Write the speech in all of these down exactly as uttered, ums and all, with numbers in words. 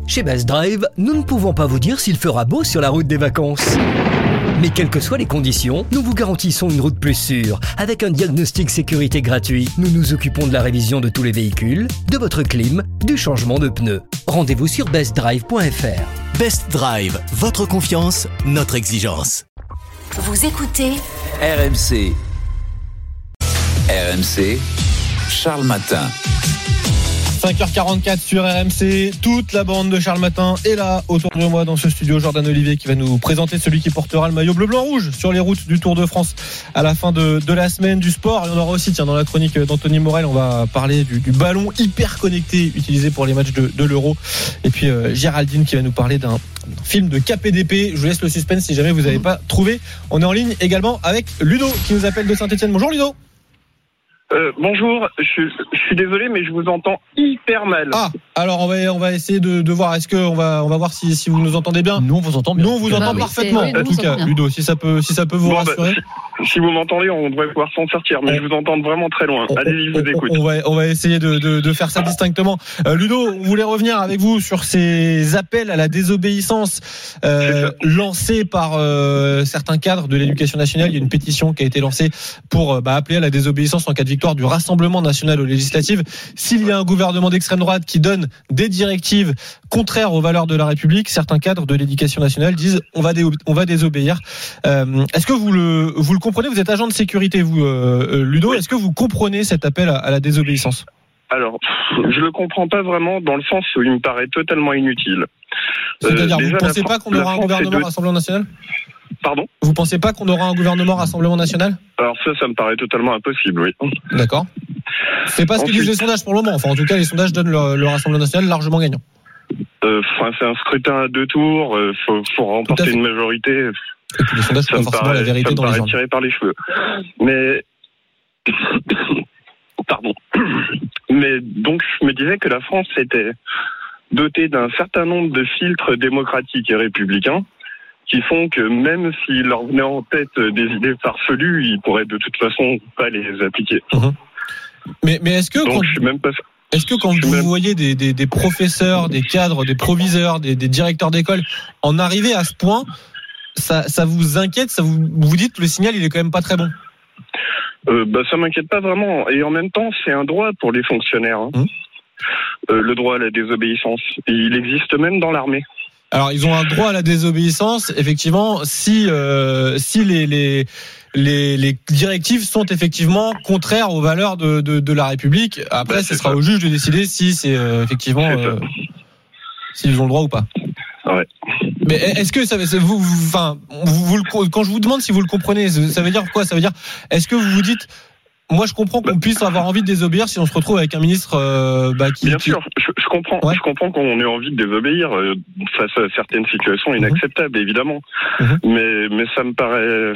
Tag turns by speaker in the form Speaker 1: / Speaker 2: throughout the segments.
Speaker 1: Chez Best Drive, nous ne pouvons pas vous dire s'il fera beau sur la route des vacances. Mais quelles que soient les conditions, nous vous garantissons une route plus sûre. Avec un diagnostic sécurité gratuit, nous nous occupons de la révision de tous les véhicules, de votre clim, du changement de pneus. Rendez-vous sur best drive point f r.
Speaker 2: Best Drive, votre confiance, notre exigence.
Speaker 3: Vous écoutez
Speaker 4: R M C. R M C, Charles Matin.
Speaker 5: cinq heures quarante-quatre sur R M C, toute la bande de Charles Matin est là autour de moi dans ce studio. Jordan Olivier qui va nous présenter celui qui portera le maillot bleu-blanc-rouge sur les routes du Tour de France à la fin de, de la semaine du sport. Et on aura aussi, tiens, dans la chronique d'Anthony Morel, on va parler du, du ballon hyper connecté utilisé pour les matchs de, de l'Euro. Et puis euh, Géraldine qui va nous parler d'un film de K P D P. Je vous laisse le suspense si jamais vous n'avez pas trouvé. On est en ligne également avec Ludo qui nous appelle de Saint-Etienne. Bonjour Ludo.
Speaker 6: Euh, bonjour, je, je suis désolé mais je vous entends hyper mal.
Speaker 5: Ah, alors on va on va essayer de, de voir. Est-ce que on va on va voir si, si vous nous entendez bien.
Speaker 7: Nous on vous entend bien.
Speaker 5: Nous on vous entend
Speaker 8: oui,
Speaker 5: parfaitement.
Speaker 8: oui,
Speaker 5: en tout cas, Ludo, si ça peut si ça peut vous
Speaker 6: bon,
Speaker 5: rassurer.
Speaker 6: Bah, si, si vous m'entendez, on devrait pouvoir s'en sortir, mais on, je vous entends vraiment très loin.
Speaker 5: On,
Speaker 6: Allez-y, je vous écoute.
Speaker 5: On va on va essayer de de, de faire ça distinctement. Euh, Ludo, on voulait revenir avec vous sur ces appels à la désobéissance euh, lancés par euh, certains cadres de l'Éducation nationale. Il y a une pétition qui a été lancée pour bah, appeler à la désobéissance en cas de victoire du Rassemblement national aux législatives. S'il y a un gouvernement d'extrême droite qui donne des directives contraires aux valeurs de la République, certains cadres de l'Éducation nationale disent on va dé- on va désobéir. Euh, est-ce que vous le vous le comprenez? Vous êtes agent de sécurité, vous, euh, Ludo. Est-ce que vous comprenez cet appel à, à la désobéissance?
Speaker 6: Alors, je le comprends pas vraiment dans le sens où il me paraît totalement inutile.
Speaker 5: C'est-à-dire,
Speaker 6: euh,
Speaker 5: vous ne pensez pas qu'on aura un gouvernement
Speaker 6: de...
Speaker 5: Rassemblement national?
Speaker 6: Pardon?
Speaker 5: Vous pensez pas qu'on aura un gouvernement Rassemblement national?
Speaker 6: Alors ça, ça me paraît totalement impossible, oui.
Speaker 5: D'accord. C'est pas ce que disent les sondages pour le moment. Enfin, en tout cas, les sondages donnent le, le Rassemblement national largement gagnant.
Speaker 6: Euh, enfin, c'est un scrutin à deux tours. Euh, faut, faut remporter une majorité.
Speaker 5: Et puis les sondages, c'est pas forcément paraît, la vérité dans les gens.
Speaker 6: Ça me paraît tiré par les cheveux. Mais pardon. Mais donc, je me disais que la France était dotée d'un certain nombre de filtres démocratiques et républicains qui font que même s'il leur venait en tête des idées farfelues, ils pourraient de toute façon pas les appliquer.
Speaker 5: Mmh. Mais, mais est-ce que
Speaker 6: donc,
Speaker 5: quand,
Speaker 6: je suis même pas...
Speaker 5: est-ce que quand vous
Speaker 6: même...
Speaker 5: voyez des, des, des professeurs, des cadres, des proviseurs, des, des directeurs d'école en arriver à ce point, ça, ça vous inquiète, ça vous, vous dites que le signal il est quand même pas très bon?
Speaker 6: Euh, bah, ça m'inquiète pas vraiment. Et en même temps, c'est un droit pour les fonctionnaires. Hein. Mmh. Euh, le droit à la désobéissance. Et il existe même dans l'armée.
Speaker 5: Alors, ils ont un droit à la désobéissance, effectivement, si euh, si les, les les les directives sont effectivement contraires aux valeurs de de, de la République. Après, bah, ce sera ça. Au juge de décider si c'est euh, effectivement euh, s'ils ont le droit ou pas.
Speaker 6: Ouais.
Speaker 5: Mais est-ce que ça, vous, enfin, vous, vous, vous, quand je vous demande si vous le comprenez, ça veut dire quoi? Ça veut dire, est-ce que vous vous dites, moi je comprends qu'on puisse avoir envie de désobéir si on se retrouve avec un ministre euh, bah, qui...
Speaker 6: Bien
Speaker 5: qui...
Speaker 6: sûr, je, je comprends, ouais. je comprends qu'on ait envie de désobéir euh, face à certaines situations inacceptables, mmh. évidemment. Mmh. Mais mais ça me paraît...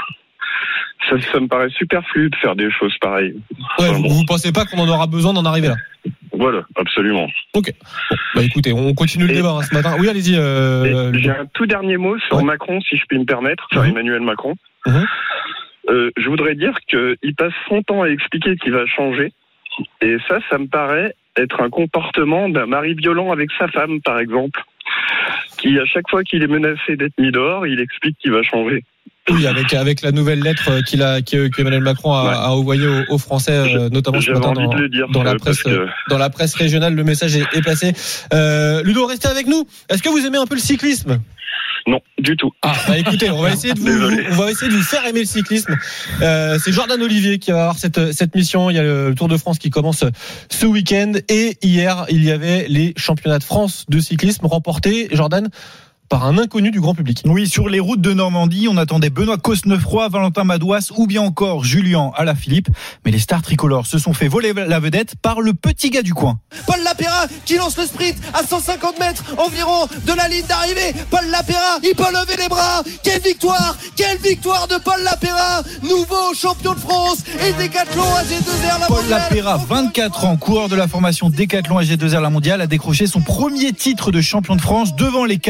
Speaker 6: Ça, ça me paraît superflu de faire des choses pareilles.
Speaker 5: Ouais, enfin, vous, bon. vous pensez pas qu'on en aura besoin d'en arriver là?
Speaker 6: Voilà, absolument.
Speaker 5: Ok. Bon, bah écoutez, on continue le et, débat hein, ce matin. Oui, allez-y. Euh,
Speaker 6: j'ai un tout dernier mot sur ouais. Macron, si je puis me permettre, sur mmh. Emmanuel Macron. Mmh. Euh, je voudrais dire qu'il passe son temps à expliquer qu'il va changer. Et ça, ça me paraît être un comportement d'un mari violent avec sa femme, par exemple, qui, à chaque fois qu'il est menacé d'être mis dehors, il explique qu'il va changer.
Speaker 5: Oui, avec avec la nouvelle lettre qu'il a qu'Emmanuel Macron a, ouais. a envoyée aux, aux Français, euh, notamment ce matin dans,
Speaker 6: dire,
Speaker 5: dans la presse
Speaker 6: que...
Speaker 5: dans la presse régionale, le message est, est passé. Euh, Ludo, restez avec nous. Est-ce que vous aimez un peu le cyclisme?
Speaker 6: Non, du tout.
Speaker 5: Ah, bah écoutez, on va essayer de vous, on va essayer de vous faire aimer le cyclisme. Euh, c'est Jordan Olivier qui va avoir cette cette mission. Il y a le Tour de France qui commence ce week-end et hier il y avait les championnats de France de cyclisme remportés. Jordan, par un inconnu du grand public.
Speaker 7: Oui, sur les routes de Normandie, on attendait Benoît Cosnefroy, Valentin Madouas ou bien encore Julien Alaphilippe. Mais les stars tricolores se sont fait voler la vedette par le petit gars du coin.
Speaker 9: Paul Lapéra qui lance le sprint à cent cinquante mètres environ de la ligne d'arrivée. Paul Lapéra, il peut lever les bras. Quelle victoire, quelle victoire de Paul Lapéra, nouveau champion de France et Décathlon A G deux R la
Speaker 7: Paul Lapéra, vingt-quatre ans, coureur de la formation Décathlon A G deux R la mondiale, a décroché son premier titre de champion de France devant les cadors du peloton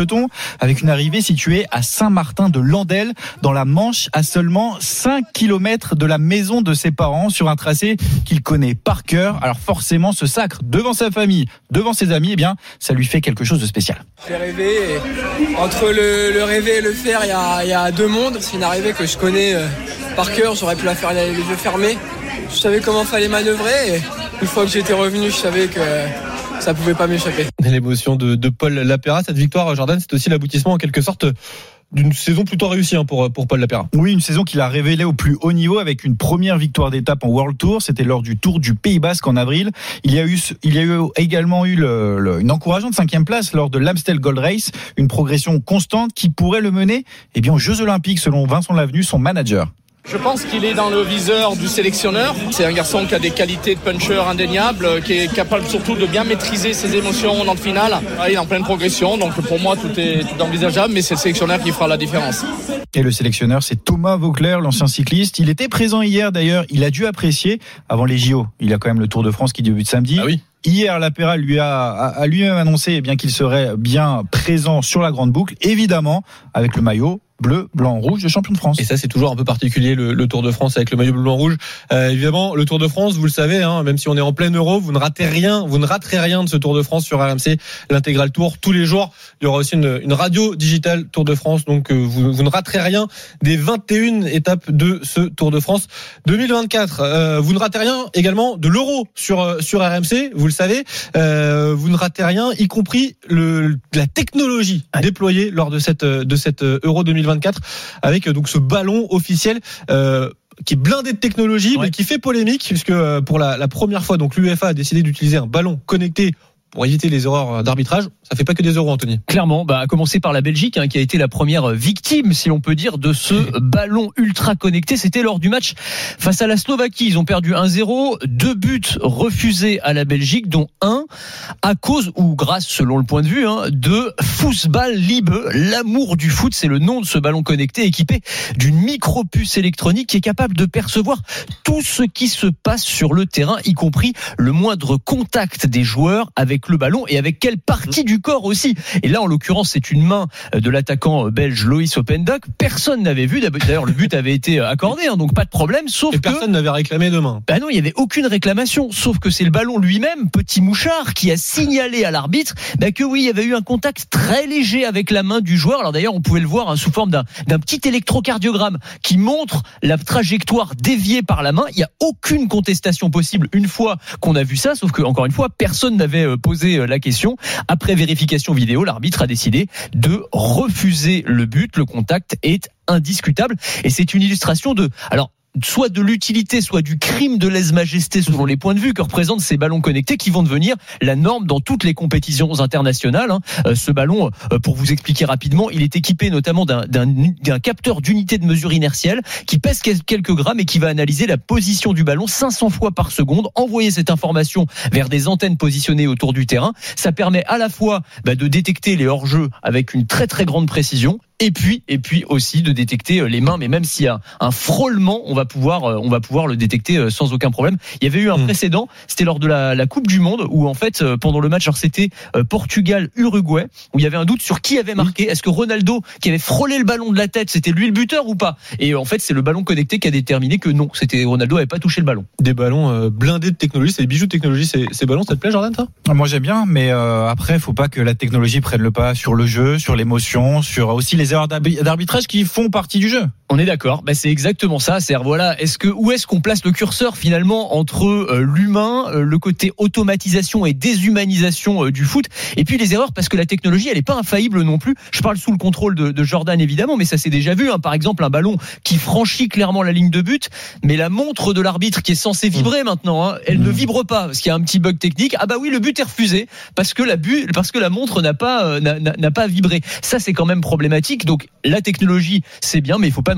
Speaker 7: peloton avec une arrivée située à Saint-Martin-de-Landelle dans la Manche, à seulement cinq kilomètres de la maison de ses parents, sur un tracé qu'il connaît par cœur. Alors forcément, ce sacre devant sa famille, devant ses amis, eh bien, ça lui fait quelque chose de spécial.
Speaker 8: J'ai rêvé, et entre le, le rêver et le faire, il y a, il y a deux mondes. C'est une arrivée que je connais euh, par cœur, j'aurais pu la faire les yeux fermés. Je savais comment fallait manœuvrer, et une fois que j'étais revenu, je savais que ça pouvait pas m'échapper.
Speaker 5: L'émotion de, de Paul Lapéra, cette victoire, Jordan, c'est aussi l'aboutissement en quelque sorte d'une saison plutôt réussie hein, pour, pour Paul Lapéra.
Speaker 7: Oui, une saison qu'il a révélée au plus haut niveau avec une première victoire d'étape en World Tour. C'était lors du Tour du Pays Basque en avril. Il y a eu, il y a eu également eu le, le, une encourageante cinquième place lors de l'Amstel Gold Race. Une progression constante qui pourrait le mener eh bien, aux Jeux Olympiques selon Vincent Lavenu, son manager.
Speaker 10: Je pense qu'il est dans le viseur du sélectionneur. C'est un garçon qui a des qualités de puncher indéniables, qui est capable surtout de bien maîtriser ses émotions dans le final. Il est en pleine progression, donc pour moi tout est, tout est envisageable, mais c'est le sélectionneur qui fera la différence.
Speaker 7: Et le sélectionneur, c'est Thomas Vauclair, l'ancien cycliste. Il était présent hier d'ailleurs, il a dû apprécier avant les J O. Il a quand même le Tour de France qui débute samedi. Ah oui. Hier, Lapéra lui a, a, a lui-même annoncé eh bien, qu'il serait bien présent sur la grande boucle, évidemment avec le maillot bleu, blanc, rouge de champion de France.
Speaker 5: Et ça, c'est toujours un peu particulier, le, le Tour de France avec le maillot bleu, blanc, rouge. Euh, évidemment, le Tour de France, vous le savez, hein, même si on est en plein Euro, vous ne ratez rien, vous ne raterez rien de ce Tour de France sur R M C, l'intégral Tour. Tous les jours, il y aura aussi une, une radio digitale Tour de France, donc euh, vous, vous ne raterez rien des vingt et une étapes de ce Tour de France deux mille vingt-quatre. Euh, vous ne ratez rien également de l'Euro sur sur R M C, vous le savez. Euh, vous ne ratez rien, y compris le la technologie déployée lors de cette de cette Euro deux mille vingt-quatre, avec donc ce ballon officiel euh, qui est blindé de technologie, ouais. mais qui fait polémique puisque euh, pour la, la première fois, donc l'UEFA a décidé d'utiliser un ballon connecté pour éviter les erreurs d'arbitrage. Ça fait pas que des euros, Anthony.
Speaker 11: Clairement, bah, à commencer par la Belgique, hein, qui a été la première victime, si l'on peut dire, de ce ballon ultra connecté. C'était lors du match face à la Slovaquie. Ils ont perdu un zéro, deux buts refusés à la Belgique, dont un à cause, ou grâce, selon le point de vue, hein, de Fußball Liebe, l'amour du foot. C'est le nom de ce ballon connecté équipé d'une micro-puce électronique qui est capable de percevoir tout ce qui se passe sur le terrain, y compris le moindre contact des joueurs avec le ballon et avec quelle partie du corps aussi. Et là, en l'occurrence, c'est une main de l'attaquant belge Loïs Opendok. Personne n'avait vu. D'ailleurs, le but avait été accordé, hein, donc pas de problème. Sauf
Speaker 5: et
Speaker 11: que
Speaker 5: personne n'avait réclamé de main.
Speaker 11: Bah non, il y avait aucune réclamation. Sauf que c'est le ballon lui-même, petit mouchard, qui a signalé à l'arbitre bah que oui, il y avait eu un contact très léger avec la main du joueur. Alors d'ailleurs, on pouvait le voir hein, sous forme d'un, d'un petit électrocardiogramme qui montre la trajectoire déviée par la main. Il n'y a aucune contestation possible une fois qu'on a vu ça. Sauf que encore une fois, personne n'avait posé la question. Après vérification vidéo, l'arbitre a décidé de refuser le but. Le contact est indiscutable et c'est une illustration de... Alors, soit de l'utilité, soit du crime de lèse-majesté selon les points de vue que représentent ces ballons connectés qui vont devenir la norme dans toutes les compétitions internationales. Euh, ce ballon, euh, pour vous expliquer rapidement, il est équipé notamment d'un, d'un, d'un capteur d'unité de mesure inertielle qui pèse quelques grammes et qui va analyser la position du ballon cinq cents fois par seconde, envoyer cette information vers des antennes positionnées autour du terrain. Ça permet à la fois bah, de détecter les hors-jeux avec une très très grande précision. Et puis, et puis aussi de détecter les mains, mais même s'il y a un frôlement, on va pouvoir, on va pouvoir le détecter sans aucun problème. Il y avait eu un mmh. précédent, c'était lors de la, la Coupe du Monde, où en fait, pendant le match, alors c'était Portugal-Uruguay, où il y avait un doute sur qui avait marqué. Est-ce que Ronaldo, qui avait frôlé le ballon de la tête, c'était lui le buteur ou pas? Et en fait, c'est le ballon connecté qui a déterminé que non, c'était Ronaldo n'avait pas touché le ballon.
Speaker 5: Des ballons euh, blindés de technologie, c'est des bijoux de technologie, ces, ces ballons, ça te plaît, Jordan, toi?
Speaker 7: Moi, j'aime bien, mais euh, après, faut pas que la technologie prenne le pas sur le jeu, sur l'émotion, sur aussi les erreurs d'arbitrage qui font partie du jeu.
Speaker 11: On est d'accord, bah c'est exactement ça. C'est voilà, est-ce que où est-ce qu'on place le curseur finalement entre euh, l'humain, euh, le côté automatisation et déshumanisation euh, du foot, et puis les erreurs, parce que la technologie elle est pas infaillible non plus. Je parle sous le contrôle de, de Jordan évidemment, mais ça s'est déjà vu. Hein. Par exemple, un ballon qui franchit clairement la ligne de but, mais la montre de l'arbitre qui est censée vibrer mmh. maintenant, hein, elle mmh. ne vibre pas parce qu'il y a un petit bug technique. Ah bah oui, le but est refusé parce que la but, parce que la montre n'a pas euh, n'a, n'a pas vibré. Ça c'est quand même problématique. Donc la technologie c'est bien, mais il faut pas non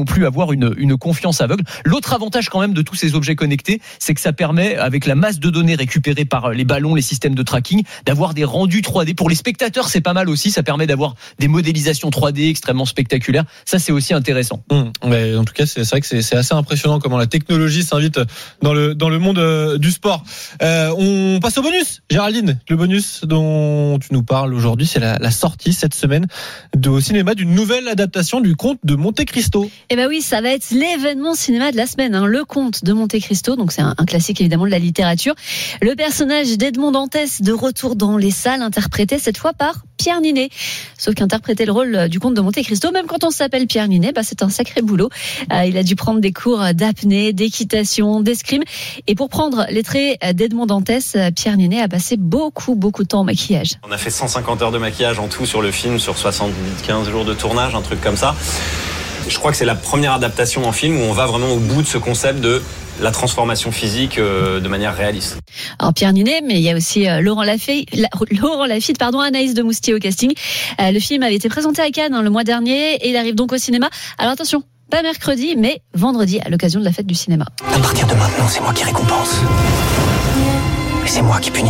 Speaker 11: non plus avoir une, une confiance aveugle. L'autre avantage quand même de tous ces objets connectés, c'est que ça permet, avec la masse de données récupérées par les ballons, les systèmes de tracking, d'avoir des rendus trois D. Pour les spectateurs, c'est pas mal aussi. Ça permet d'avoir des modélisations trois D extrêmement spectaculaires. Ça, c'est aussi intéressant.
Speaker 5: Mmh. Ouais, en tout cas, c'est, c'est vrai que c'est, c'est assez impressionnant comment la technologie s'invite dans le dans le monde euh, du sport. Euh, on passe au bonus, Géraldine. Le bonus dont tu nous parles aujourd'hui, c'est la, la sortie cette semaine de, au cinéma d'une nouvelle adaptation du Comte de Monte Cristo.
Speaker 12: Eh ben oui, ça va être l'événement cinéma de la semaine, hein, le Comte de Monte Cristo. Donc c'est un, un classique évidemment de la littérature. Le personnage d'Edmond Dantès de retour dans les salles, interprété cette fois par Pierre Ninet. Sauf qu'interpréter le rôle du Comte de Monte Cristo, même quand on s'appelle Pierre Ninet, bah c'est un sacré boulot. Euh, il a dû prendre des cours d'apnée, d'équitation, d'escrime. Et pour prendre les traits d'Edmond Dantès, Pierre Ninet a passé beaucoup, beaucoup de temps en maquillage.
Speaker 13: On a fait cent cinquante heures de maquillage en tout sur le film, sur soixante-quinze jours de tournage, un truc comme ça. Je crois que c'est la première adaptation en film où on va vraiment au bout de ce concept de la transformation physique euh, de manière réaliste.
Speaker 12: Alors Pierre Ninet, mais il y a aussi euh, Laurent Lafitte, la, Laurent Lafitte, pardon, Anaïs de Moustier au casting. Euh, le film avait été présenté à Cannes hein, le mois dernier et il arrive donc au cinéma. Alors attention, pas mercredi, mais vendredi à l'occasion de la fête du cinéma.
Speaker 14: À partir de maintenant, c'est moi qui récompense. Et c'est moi qui punis.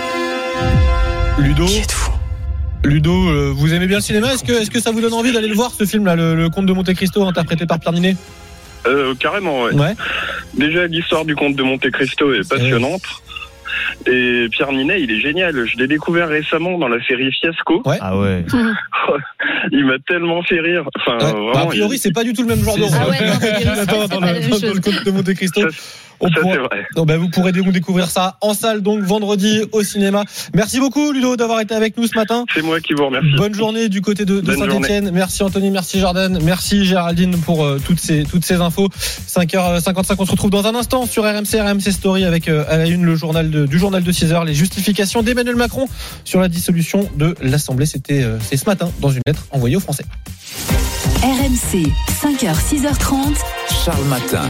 Speaker 5: Ludo.
Speaker 14: Qui êtes-vous ?
Speaker 5: Ludo, euh, vous aimez bien le cinéma ? Est-ce que, est-ce que ça vous donne envie d'aller le voir, ce film-là, le, le Comte de Monte Cristo, interprété par Pierre Ninet ?
Speaker 6: Euh, carrément, ouais.
Speaker 5: ouais.
Speaker 6: Déjà, l'histoire du Comte de Monte Cristo est passionnante. Et Pierre Ninet, il est génial. Je l'ai découvert récemment dans la série Fiasco.
Speaker 5: Ouais.
Speaker 11: Ah ouais.
Speaker 6: Il m'a tellement fait rire. Enfin,
Speaker 5: ouais.
Speaker 6: vraiment,
Speaker 5: bah, a priori, il... c'est pas du tout le même genre de rôle.
Speaker 12: Ah ouais, non,
Speaker 5: dans, dans, le, dans le Comte de Monte Cristo.
Speaker 6: Ça,
Speaker 5: On
Speaker 6: ça,
Speaker 5: pourra...
Speaker 6: c'est vrai.
Speaker 5: Donc, bah, vous pourrez donc découvrir ça en salle, donc vendredi au cinéma. Merci beaucoup, Ludo, d'avoir été avec nous ce matin.
Speaker 6: C'est moi qui vous remercie.
Speaker 5: Bonne journée du côté de, de Saint-Etienne. Merci Anthony, merci Jordan, merci Géraldine pour euh, toutes ces toutes ces infos. cinq heures cinquante-cinq, on se retrouve dans un instant sur R M C, R M C Story avec euh, à la une le journal de, du journal de six heures, les justifications d'Emmanuel Macron sur la dissolution de l'Assemblée. C'était euh, c'est ce matin dans une lettre envoyée aux Français.
Speaker 3: R M C, cinq heures, six heures trente.
Speaker 4: Charles Matin.